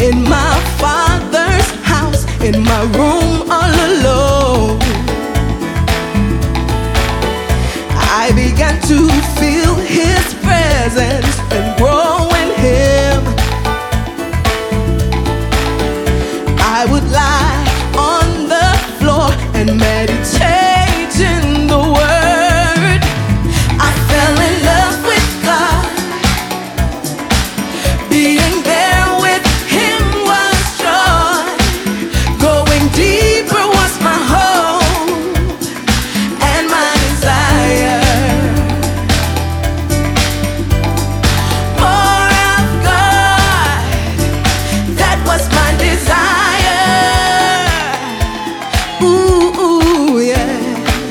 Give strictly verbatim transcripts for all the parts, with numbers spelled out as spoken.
in my Father's house, in my room all alone. I began to feel His presence and grow in Him. I would lie on the floor and meditate in the Word. I fell in love with God. Being there with Him was joy. Going deeper was my hope and my desire. More of God, that was my desire. Ooh, ooh, yeah.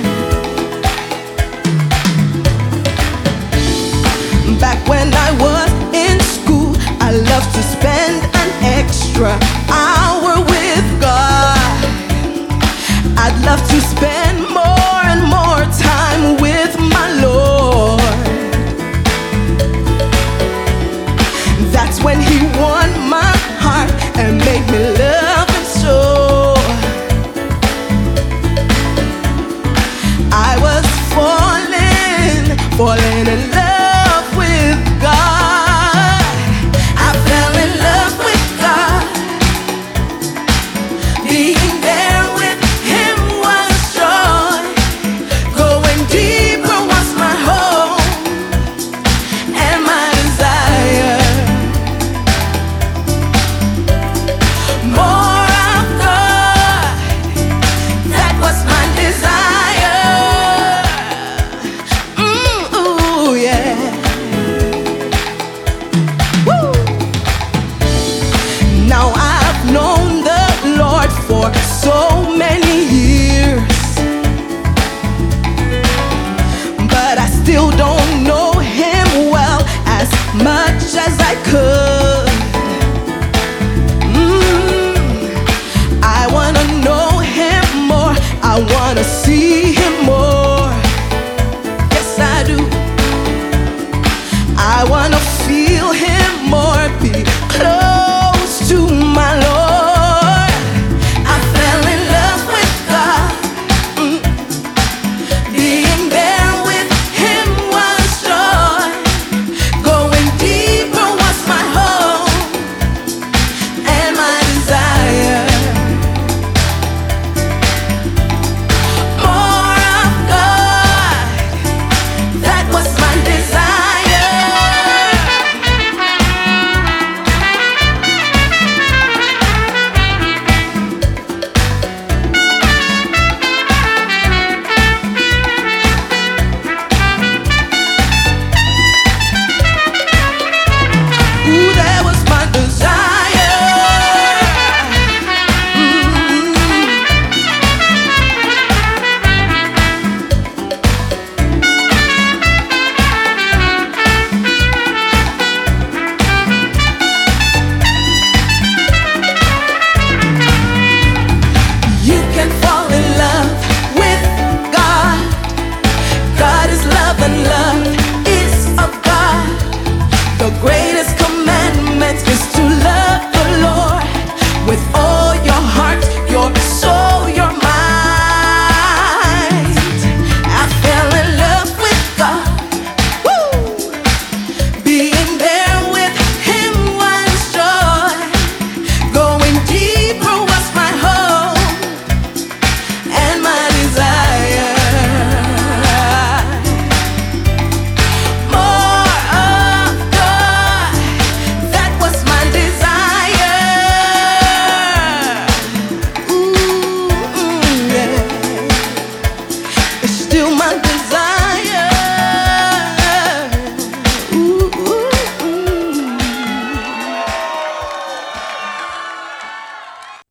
Back when I was in school, I loved to spend an extra hour with God. I'd love to spend more and more time with my Lord. That's when He won my heart and made me love Him so. I was falling, falling in